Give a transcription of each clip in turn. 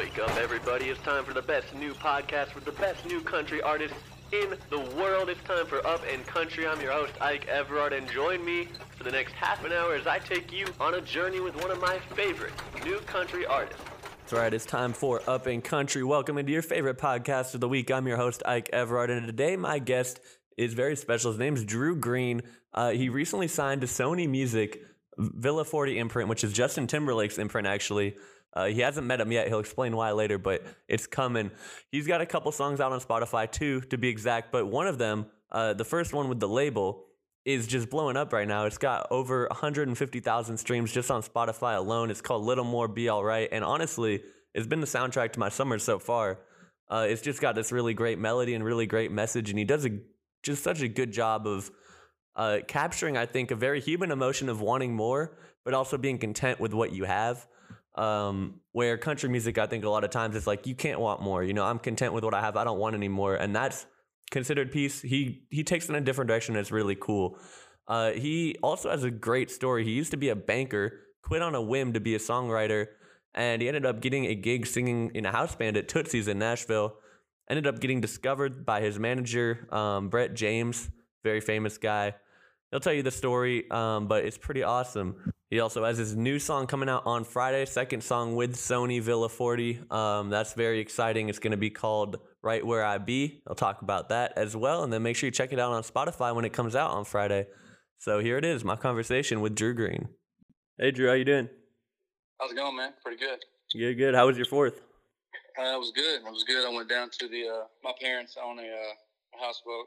Wake up, everybody. It's time for the best new podcast with the best new country artists in the world. It's time for Up and Country. I'm your host, Ike Everard, and join me for the next half an hour as I take you on a journey with one of my favorite new country artists. That's right, it's time for Up and Country. Welcome into your favorite podcast of the week. I'm your host, Ike Everard, and today my guest is very special. His name's Drew Green. He recently signed to Sony Music Villa 40 imprint, which is Justin Timberlake's imprint, actually. He hasn't met him yet. He'll explain why later, but it's coming. He's got a couple songs out on Spotify, two to be exact, but one of them, the first one with the label, is just blowing up right now. It's got over 150,000 streams just on Spotify alone. It's called Little More Be Alright, and honestly, it's been the soundtrack to my summer so far. It's just got this really great melody and really great message, and he does just such a good job of capturing, I think, a very human emotion of wanting more, but also being content with what you have. Where country music, I think a lot of times it's like, you can't want more. You know, I'm content with what I have. I don't want any more. And that's considered peace. He takes it in a different direction. It's really cool. He also has a great story. He used to be a banker, quit on a whim to be a songwriter, and he ended up getting a gig singing in a house band at Tootsie's in Nashville. Ended up getting discovered by his manager, Brett James, very famous guy. He'll tell you the story, but it's pretty awesome. He also has his new song coming out on Friday, second song with Sony Villa 40. That's very exciting. It's going to be called Right Where I Be. I'll talk about that as well, and then make sure you check it out on Spotify when it comes out on Friday. So here it is, my conversation with Drew Green. Hey, Drew, how you doing? How's it going, man? Pretty good. Good. How was your fourth? It was good. I went down to my parents own a houseboat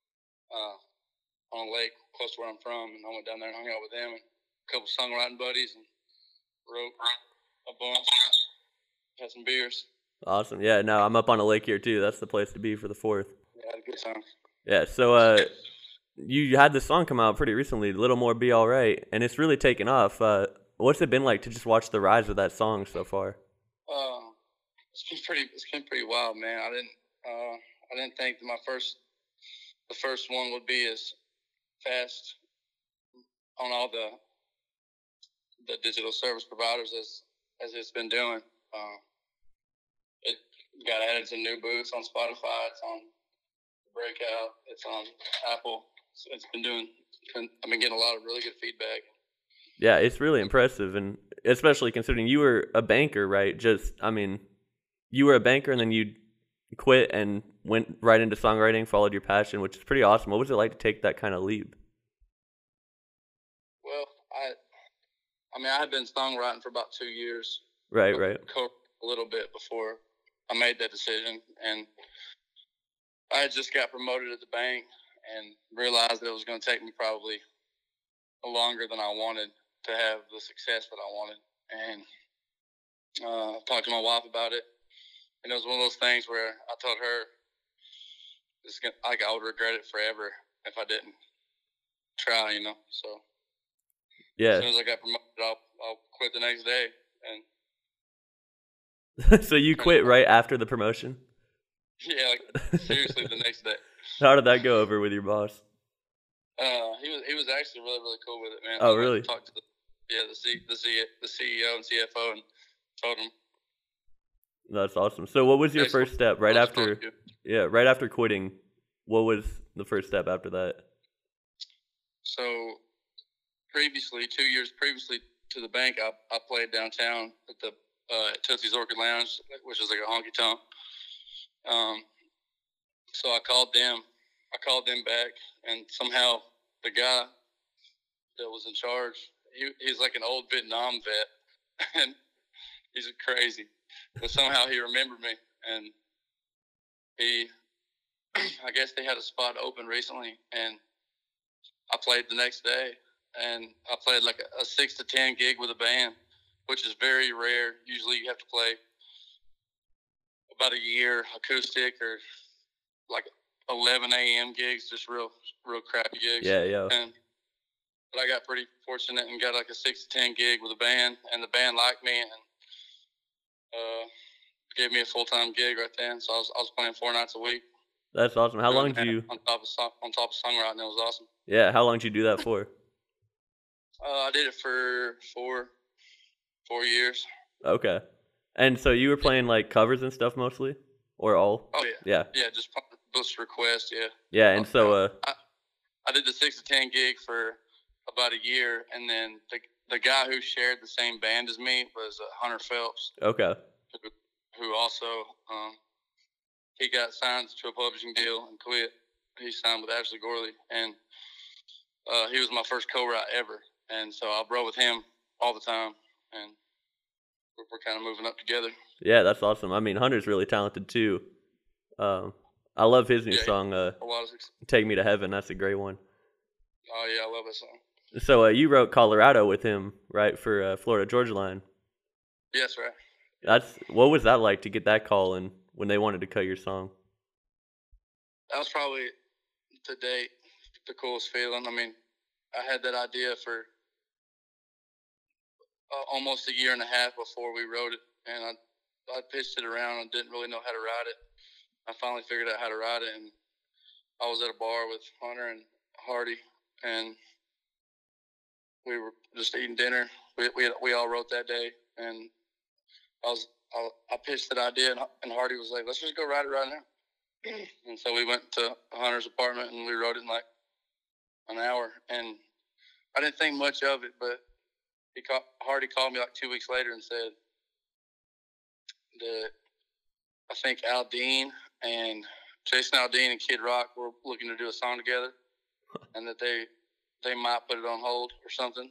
on a lake close to where I'm from, and I went down there and hung out with them and a couple songwriting buddies and wrote a bunch, had some beers. Awesome. Yeah, no, I'm up on a lake here too. That's the place to be for the fourth. Yeah, I had a good time. Yeah, so you had this song come out pretty recently, Little More Be Alright, and it's really taken off. What's it been like to just watch the rise of that song so far? It's been pretty wild, man. I didn't think that the first one would be as fast on all the digital service providers as it's been doing. It got added to new booths on Spotify. It's on Breakout. It's on Apple. So I've been getting a lot of really good feedback. Yeah, it's really impressive, and especially considering you were a banker, right? You were a banker and then you quit and went right into songwriting, followed your passion, which is pretty awesome. What was it like to take that kind of leap? Well, I had been songwriting for about 2 years. Right. A little bit before I made that decision, and I had just got promoted at the bank and realized that it was going to take me probably longer than I wanted to have the success that I wanted. And talked to my wife about it, and it was one of those things where I told her, I would regret it forever if I didn't try, you know. So yeah, as soon as I got promoted, I'll quit the next day. And so you quit right after the promotion? Yeah, like seriously, the next day. How did that go over with your boss? He was actually really, really cool with it, man. Oh, really? I talked to the CEO and CFO and told him. That's awesome. So what was your first step right after? Yeah, right after quitting. What was the first step after that? So 2 years previously to the bank, I played downtown at the Tootsie's Orchid Lounge, which is like a honky tonk. So I called them back, and somehow the guy that was in charge, he's like an old Vietnam vet, and he's crazy. But somehow he remembered me, and I guess they had a spot open recently, and I played the next day, and I played like a 6 to 10 gig with a band, which is very rare. Usually you have to play about a year acoustic or like 11 a.m. gigs, just real crappy gigs. Yeah. But I got pretty fortunate and got like a 6 to 10 gig with a band, and the band liked me and gave me a full-time gig right then. So I was playing 4 nights a week. That's awesome. How long did you? On top of songwriting, it was awesome. Yeah. How long did you do that for? I did it for four years. Okay. And so you were playing like covers and stuff mostly, or all? Oh yeah, Yeah. yeah, just post requests. Yeah. Yeah, and so I did the 6 to 10 gig for about a year, and then the guy who shared the same band as me was Hunter Phelps, okay. who also he got signed to a publishing deal and quit. He signed with Ashley Gorley, and he was my first co-write ever, and so I wrote with him all the time, and we're kind of moving up together. Yeah, that's awesome. I mean, Hunter's really talented too. I love his new song, "Take Me to Heaven." That's a great one. Oh yeah, I love that song. So you wrote Colorado with him, right, for Florida Georgia Line? Yes, right. What was that like to get that call and when they wanted to cut your song? That was probably to date the coolest feeling. I mean, I had that idea for almost a year and a half before we wrote it, and I pitched it around and didn't really know how to write it. I finally figured out how to write it, and I was at a bar with Hunter and Hardy, and we were just eating dinner. We all wrote that day, and I pitched that idea, and Hardy was like, "Let's just go write it right now." And so we went to Hunter's apartment, and we wrote it in like an hour. And I didn't think much of it, but Hardy called me like 2 weeks later and said that I think Aldean and Jason Aldean and Kid Rock were looking to do a song together, and that they might put it on hold or something.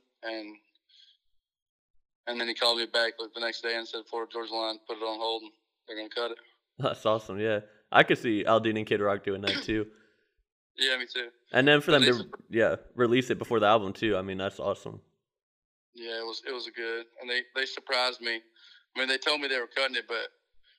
And then he called me back like the next day and said Florida Georgia Line put it on hold and they're gonna cut it. That's awesome. Yeah, I could see Aldean and Kid Rock doing that too. Yeah, me too. And then for them to release it before the album too. I mean, that's awesome. Yeah, it was good, and they surprised me. I mean, they told me they were cutting it, but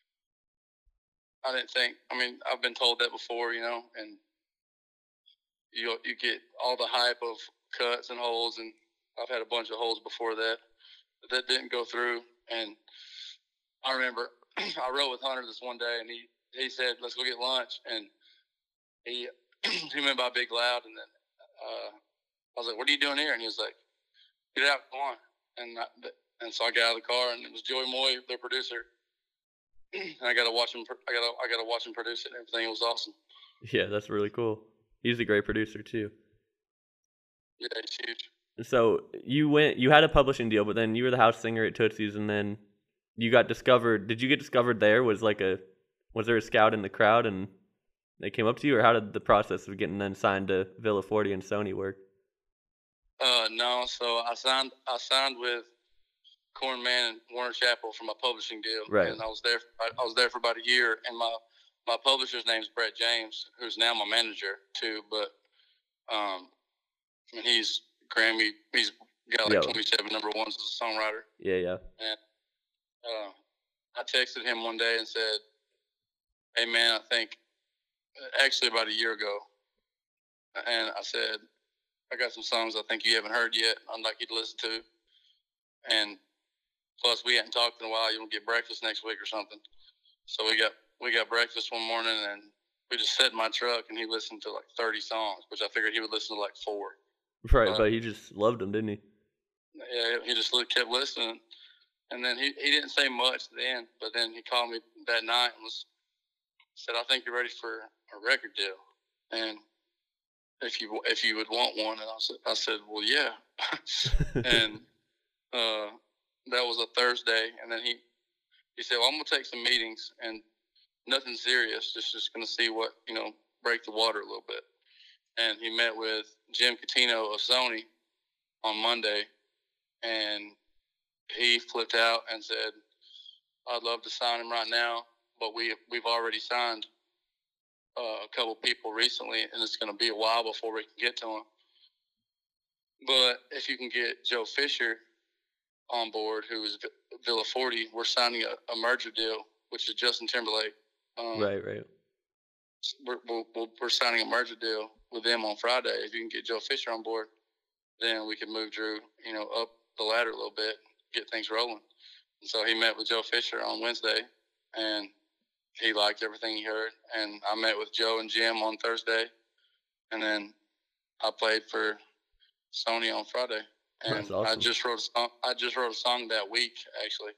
I didn't think. I mean, I've been told that before, and you get all the hype of cuts and holds, and I've had a bunch of holds before that didn't go through. And I remember I rode with Hunter this one day, and he said, "Let's go get lunch," and he went by Big Loud, and then I was like, "What are you doing here?" And he was like, "Get out, come on." And so I got out of the car, and it was Joey Moy, their producer. And I got to watch him. I got to watch him produce it and everything. It was awesome. Yeah, that's really cool. He's a great producer too. Yeah, he's huge. So you had a publishing deal, but then you were the house singer at Tootsie's, and then you got discovered. Did you get discovered there? Was there a scout in the crowd and they came up to you, or how did the process of getting then signed to Villa 40 and Sony work? No, so I signed with Corn Man and Warner Chappell for my publishing deal, right? And I was there for about a year, and my publisher's name's Brett James, who's now my manager too. But and he's got like 27 number ones as a songwriter. Yeah. And I texted him one day and said, "Hey man, I think actually about a year ago," and I said, "I got some songs I think you haven't heard yet. I'd like you to listen to, and plus we hadn't talked in a while. You want to get breakfast next week or something?" So we got breakfast one morning, and we just sat in my truck, and he listened to like 30 songs, which I figured he would listen to like 4. Right, but he just loved them, didn't he? Yeah, he just kept listening, and then he didn't say much then, but then he called me that night and said, "I think you're ready for a record deal, and if you would want one." And I said, "Well, yeah." And that was a Thursday, and then he said, "Well, I'm gonna take some meetings and nothing serious, just gonna see what break the water a little bit." And he met with Jim Catino of Sony on Monday, and he flipped out and said, "I'd love to sign him right now, but we've already signed a couple people recently, and it's going to be a while before we can get to him. But if you can get Joe Fisher on board, who is Villa 40, we're signing a merger deal, which is Justin Timberlake. Right. We're signing a merger deal with them on Friday. If you can get Joe Fisher on board, then we can move Drew, up the ladder a little bit, get things rolling." And so he met with Joe Fisher on Wednesday, and he liked everything he heard. And I met with Joe and Jim on Thursday, and then I played for Sony on Friday. And that's awesome. I just wrote a song that week, actually.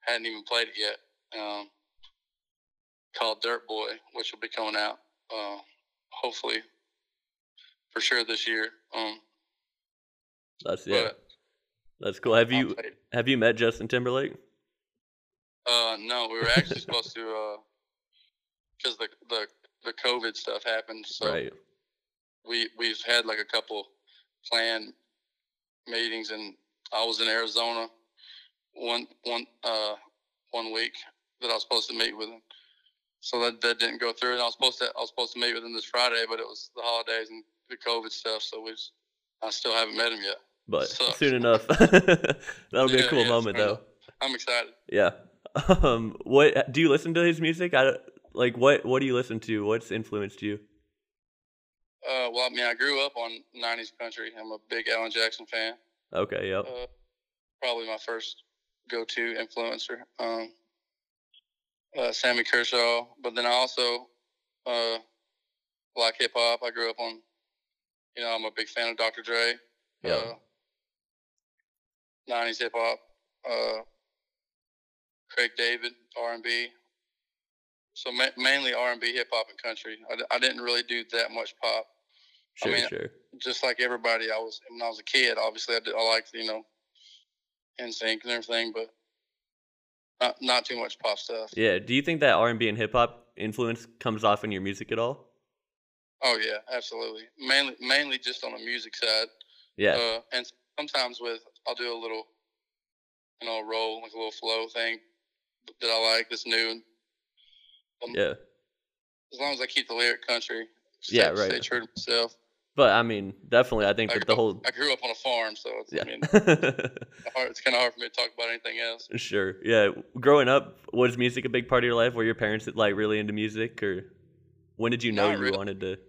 hadn't even played it yet, called Dirt Boy, which will be coming out hopefully for sure this year. That's but that's cool. Have you met Justin Timberlake? No, we were actually supposed to, because the COVID stuff happened. So Right. we've had like a couple planned meetings, and I was in Arizona one week that I was supposed to meet with him. So that didn't go through, and I was supposed to meet with him this Friday, but it was the holidays and the COVID stuff, so I still haven't met him yet. But Sucks. soon enough. That'll be a cool Yeah, moment, though. I'm excited. Yeah. What do you listen to his music? What do you listen to? What's influenced you? Well, I mean, I grew up on '90s country. I'm a big Alan Jackson fan. Okay. Yep. Probably my first go-to influencer. Sammy Kershaw, but then I also like hip hop. I grew up on, I'm a big fan of Dr. Dre. Yeah. 90s hip hop. Craig David, R&B. So mainly R&B, hip hop, and country. I didn't really do that much pop. Sure. I mean, sure. just like everybody, when I was a kid, obviously I liked, NSYNC and everything, but not too much pop stuff. Yeah. Do you think that R&B and hip hop influence comes off in your music at all? Oh yeah, absolutely. Mainly just on the music side. Yeah. And sometimes I'll do a little, roll, like a little flow thing that I like that's new. Yeah. As long as I keep the lyric country. Yeah, right. Stay true to myself. But I mean, definitely, I think that I grew up on a farm, so it's, yeah. It's kind of hard for me to talk about anything else. Sure. Yeah. Growing up, was music a big part of your life? Were your parents like really into music, or when did you know you wanted to?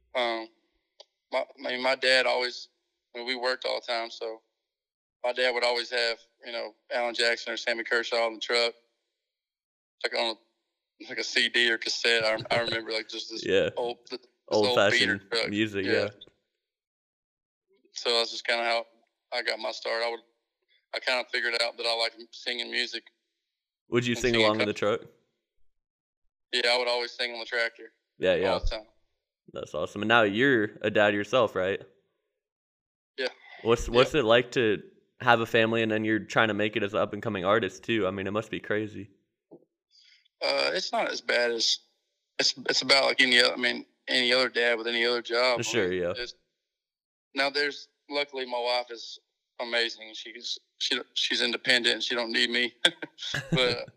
My dad always, we worked all the time, so my dad would always have, Alan Jackson or Sammy Kershaw in the truck, like on a CD or cassette. I remember like just this old-fashioned music. Yeah. So that's just kind of how I got my start. I kind of figured out that I like singing music. Would you sing along in the truck? Yeah, I would always sing on the tractor. Yeah. All the time. That's awesome. And now you're a dad yourself, right? Yeah. What's it like to have a family and then you're trying to make it as an up and coming artist too? I mean, it must be crazy. It's not as bad as it's about like any other dad with any other job. Sure, yeah. Now luckily my wife is amazing. She's independent and she don't need me, but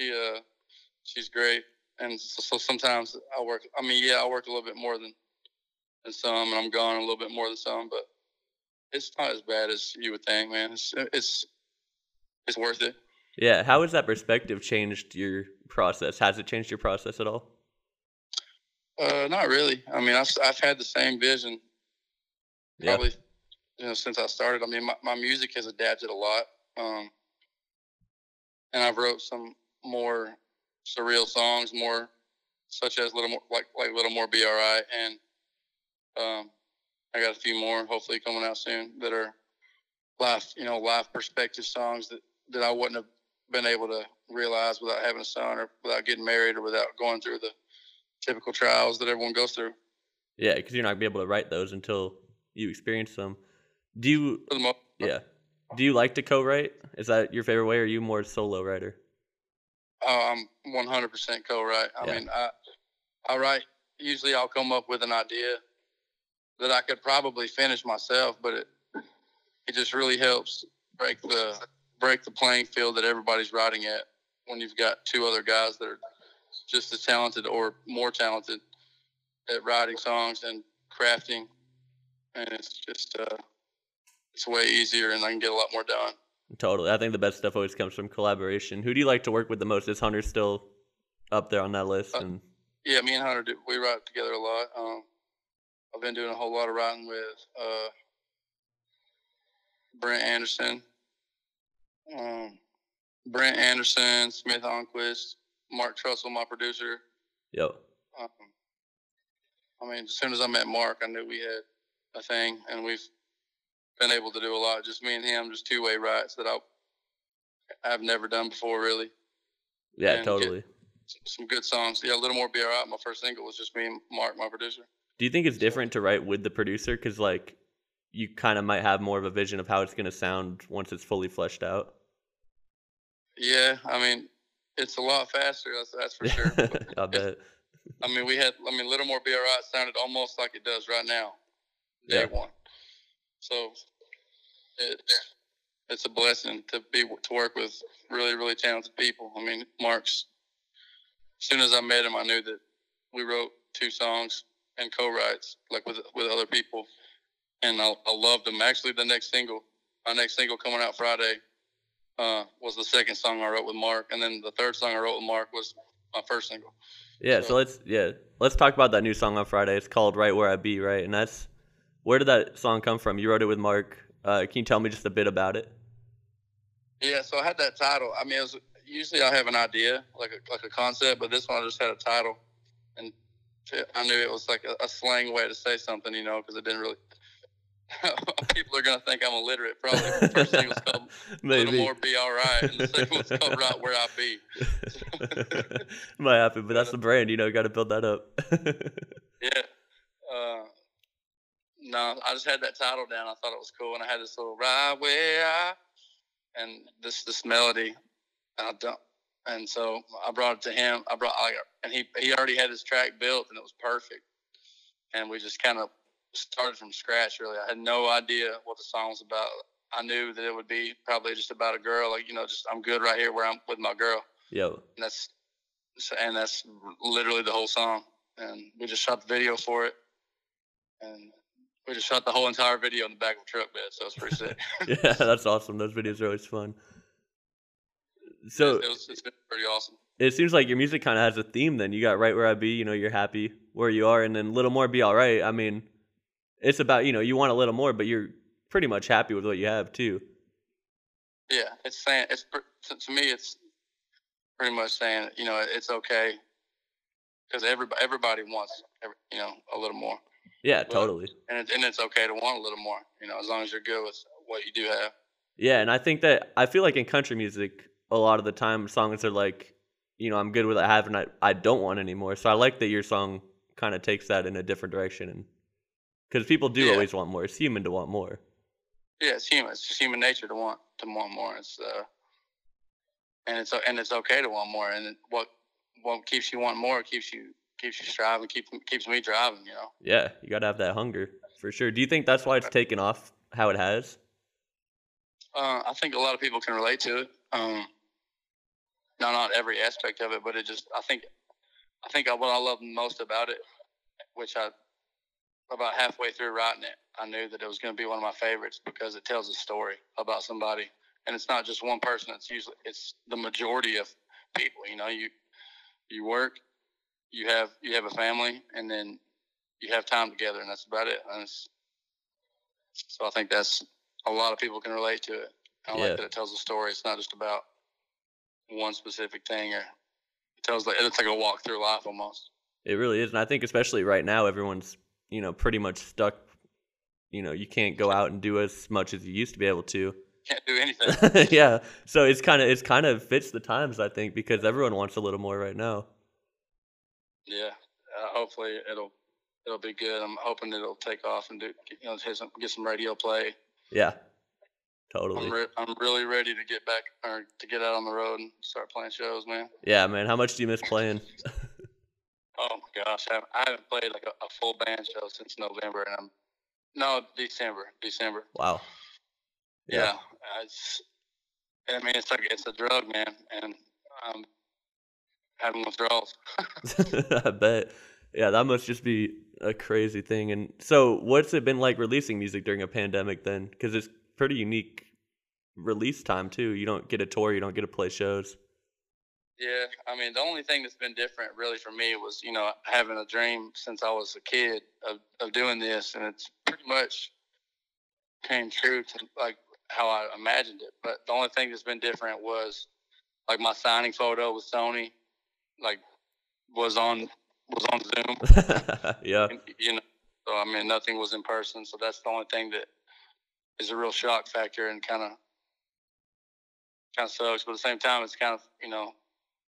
she's great. And so sometimes I work. I work a little bit more than some, and I'm gone a little bit more than some. But it's not as bad as you would think, man. It's worth it. Yeah. How has that perspective changed your process? Has it changed your process at all? Not really. I mean, I've had the same vision probably since I started. I mean, my music has adapted a lot, and I've wrote some more surreal songs, more such as Little More BRI, and I got a few more hopefully coming out soon that are live perspective songs that I wouldn't have been able to realize without having a son or without getting married or without going through the typical trials that everyone goes through. Yeah, because you're not gonna be able to write those until you experience them. Do you? For the most part. Yeah. Do you like to co-write? Is that your favorite way, or are you more solo writer? I'm 100% co-write. I mean, I write. Usually, I'll come up with an idea that I could probably finish myself, but it just really helps break the playing field that everybody's writing at when you've got two other guys that are just as talented or more talented at writing songs and crafting, and it's just it's way easier, and I can get a lot more done. Totally. I think the best stuff always comes from collaboration. Who do you like to work with the most? Is Hunter still up there on that list? Yeah, me and Hunter we write together a lot. I've been doing a whole lot of writing with Brent Anderson, Smith Onquist, Mark Trussell, my producer. Yep. I mean, as soon as I met Mark, I knew we had a thing, and we've been able to do a lot. Just me and him, just two-way writes that I've never done before, really. Yeah, and totally. get some good songs. Yeah, A Little More Be Alright. My first single was just me and Mark, my producer. Do you think it's So different to write with the producer? Because, like, you kind of might have more of a vision of how it's going to sound once it's fully fleshed out. yeah, I mean, it's a lot faster. That's for sure. But I bet. Little More Be Alright sounded almost like it does right now, day Yeah. one. So it, it's a blessing to work with really, really talented people. I mean, Mark's. As soon as I met him, I knew that we wrote 2 songs and co-writes like with other people, and I loved them. Actually, my next single coming out Friday, was the second song I wrote with Mark, and then the third song I wrote with Mark was my first single. Yeah, so let's talk about that new song on Friday. It's called "Right Where I Be," right? And where did that song come from? You wrote it with Mark. Can you tell me just a bit about it? Yeah, so I had that title. I mean, usually I have an idea, like a concept, but this one I just had a title, and I knew it was like a slang way to say something, because it didn't really. People are gonna think I'm illiterate. Probably the first thing was called "Little More Be Alright," and the second was called "Right Where I Be." Might happen, but that's the brand. Got to build that up. Yeah. No, I just had that title down. I thought it was cool, and I had this little "Right Where I," and this melody, and so I brought it to him. And he already had his track built, and it was perfect. And we just kind of started from scratch. Really, I had no idea what the song was about. I knew that it would be probably just about a girl, just I'm good right here where I'm with my girl. Yo. And that's literally the whole song. And we just shot the video for it, and we just shot the whole entire video in the back of a truck bed. So it's pretty sick. Yeah, that's awesome. Those videos are always fun. So it's been pretty awesome. It seems like your music kind of has a theme. Then you got "Right Where I Be," you're happy where you are, and then "Little More Be Alright." I mean, it's about you want a little more, but you're pretty much happy with what you have too. Yeah, to me, it's pretty much saying it's okay, because everybody wants a little more. Yeah, totally. And it's okay to want a little more, as long as you're good with what you do have. Yeah, and I feel like in country music, a lot of the time songs are like, I'm good with what I have, and I don't want anymore. So I like that your song kind of takes that in a different direction, and because people do always want more. It's human to want more. Yeah, it's human. It's just human nature to want more. And it's okay to want more. And what keeps you wanting more keeps you striving, keeps me driving. Yeah, you got to have that hunger for sure. Do you think that's why it's taken off how it has? I think a lot of people can relate to it. Not every aspect of it, but I think what I love most about it, which about halfway through writing it, I knew that it was going to be one of my favorites, because it tells a story about somebody, and it's not just one person. It's the majority of people. You work, you have a family, and then you have time together, and that's about it. So I think that's a lot of people can relate to it. I like that it tells a story. It's not just about one specific thing, or it's like a walk through life almost. It really is, and I think especially right now, everyone's pretty much stuck. You can't go out and do as much as you used to be able to. Can't do anything. Yeah, so it's kind of fits the times, I think, because everyone wants a little more right now. Yeah, hopefully it'll be good. I'm hoping it'll take off and get some radio play. Yeah, totally. I'm really ready to get back, or to get out on the road and start playing shows, man. Yeah, man. How much do you miss playing? Oh my gosh, I haven't played like a full band show since November, and December. Wow. Yeah, it's a drug, man, and I'm having withdrawals. I bet. Yeah, that must just be a crazy thing. And so, what's it been like releasing music during a pandemic then? Because it's pretty unique release time too. You don't get a tour, you don't get to play shows. Yeah, I mean, the only thing that's been different really for me was, having a dream since I was a kid of doing this, and it's pretty much came true to like how I imagined it. But the only thing that's been different was like my signing photo with Sony, like was on Zoom. Yeah. And, so I mean, nothing was in person. So that's the only thing that is a real shock factor, and kind of sucks. But at the same time, it's kind of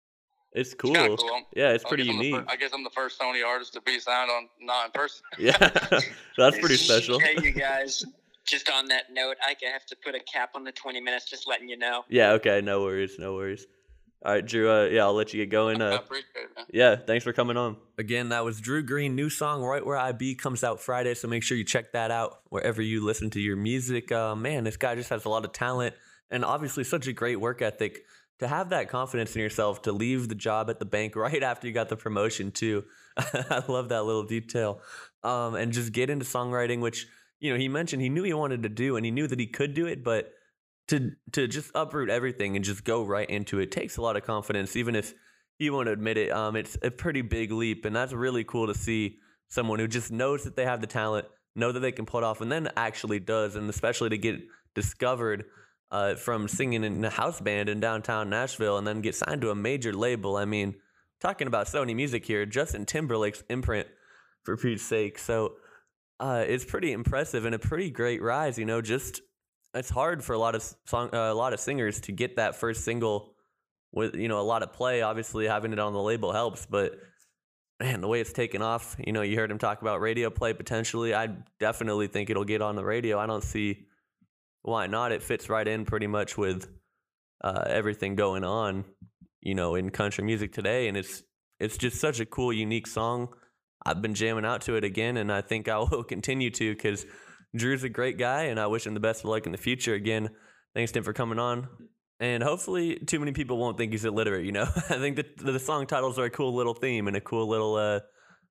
It's It's kind cool. of cool. Yeah, it's pretty unique. I guess I'm the first Sony artist to be signed on not in person. Yeah, that's pretty special. Hey, you guys. Just on that note, I have to put a cap on the 20 minutes, just letting you know. Yeah, okay, no worries. All right, Drew, yeah, I'll let you get going. I appreciate it, man. Yeah, thanks for coming on. Again, that was Drew Green. New song, Right Where I Be, comes out Friday, so make sure you check that out wherever you listen to your music. Man, this guy just has a lot of talent and obviously such a great work ethic. To have that confidence in yourself, to leave the job at the bank right after you got the promotion, too. I love that little detail. And just get into songwriting, which, he mentioned he knew he wanted to do, and he knew that he could do it, but to just uproot everything and just go right into it takes a lot of confidence, even if you won't admit it. It's a pretty big leap, and that's really cool to see someone who just knows that they have the talent, know that they can pull it off, and then actually does, and especially to get discovered from singing in a house band in downtown Nashville and then get signed to a major label. I mean, talking about Sony Music here, Justin Timberlake's imprint, for Pete's sake. So it's pretty impressive and a pretty great rise. It's hard for a lot of singers to get that first single with a lot of play. Obviously, having it on the label helps, but man, the way it's taken off, you heard him talk about radio play potentially. I definitely think it'll get on the radio. I don't see why not. It fits right in pretty much with everything going on, in country music today, and it's just such a cool, unique song. I've been jamming out to it again, and I think I will continue to, because Drew's a great guy, and I wish him the best of luck in the future. Again, thanks, Tim, for coming on. And hopefully too many people won't think he's illiterate, I think that the song titles are a cool little theme and a cool little,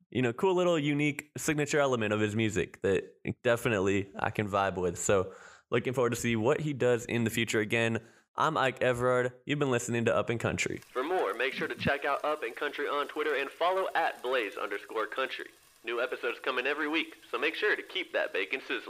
unique signature element of his music that definitely I can vibe with. So looking forward to see what he does in the future. Again, I'm Ike Everard. You've been listening to Up in Country. For more, make sure to check out Up in Country on Twitter and follow @Blaze_Country. New episodes coming every week, so make sure to keep that bacon sizzling.